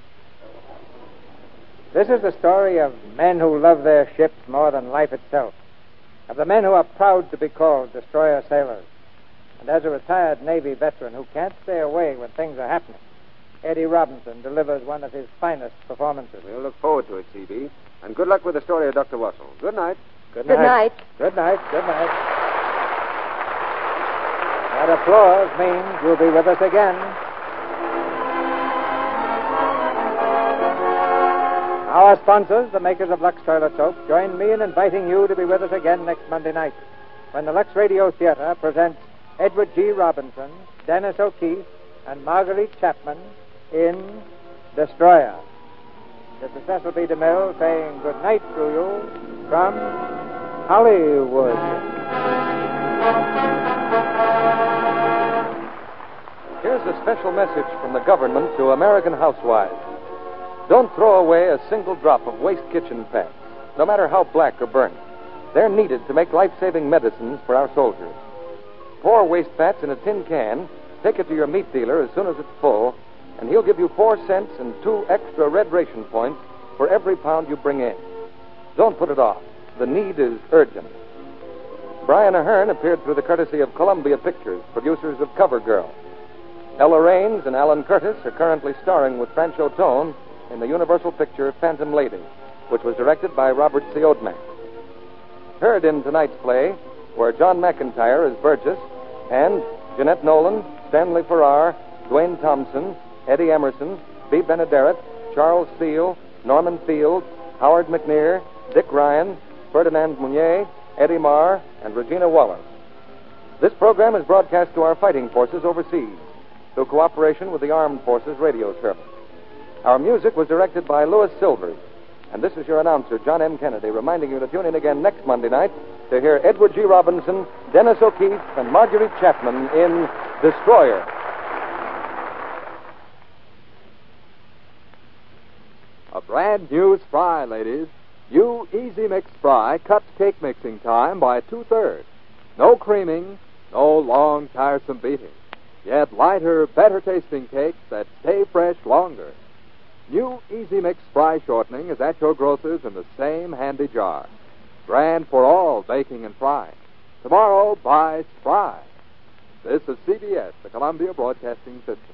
This is the story of men who love their ships more than life itself, of the men who are proud to be called destroyer sailors. And as a retired Navy veteran who can't stay away when things are happening, Eddie Robinson delivers one of his finest performances. We'll look forward to it, C.B. And good luck with the story of Dr. Russell. Good night. Good night. Good night. Good night. That applause means you'll be with us again. Our sponsors, the makers of Lux Toilet Soap, join me in inviting you to be with us again next Monday night when the Lux Radio Theater presents Edward G. Robinson, Dennis O'Keefe, and Marguerite Chapman in Destroyer. This is Cecil B. DeMille saying good night to you from Hollywood. Here's a special message from the government to American housewives. Don't throw away a single drop of waste kitchen fats, no matter how black or burnt. They're needed to make life-saving medicines for our soldiers. Pour waste fats in a tin can, take it to your meat dealer as soon as it's full, and he'll give you 4 cents and 2 extra red ration points for every pound you bring in. Don't put it off. The need is urgent. Brian Ahern appeared through the courtesy of Columbia Pictures, producers of CoverGirl. Ella Raines and Alan Curtis are currently starring with Francho Tone in the Universal picture Phantom Lady, which was directed by Robert C. Oldmack. Heard in tonight's play were John McIntyre as Burgess and Jeanette Nolan, Stanley Farrar, Dwayne Thompson, Eddie Emerson, B. Benaderet, Charles Steele, Norman Field, Howard McNear, Dick Ryan, Ferdinand Munier, Eddie Marr, and Regina Wallace. This program is broadcast to our fighting forces overseas through cooperation with the Armed Forces Radio Service. Our music was directed by Louis Silvers. And this is your announcer, John M. Kennedy, reminding you to tune in again next Monday night to hear Edward G. Robinson, Dennis O'Keefe, and Marguerite Chapman in Destroyer. A brand new Spry, ladies. New Easy Mix Spry cuts cake mixing time by 2/3. No creaming, no long, tiresome beating. Yet lighter, better tasting cakes that stay fresh longer. New Easy Mix Spry Shortening is at your grocer's in the same handy jar. Grand for all baking and frying. Tomorrow, buy Spry. This is CBS, the Columbia Broadcasting System.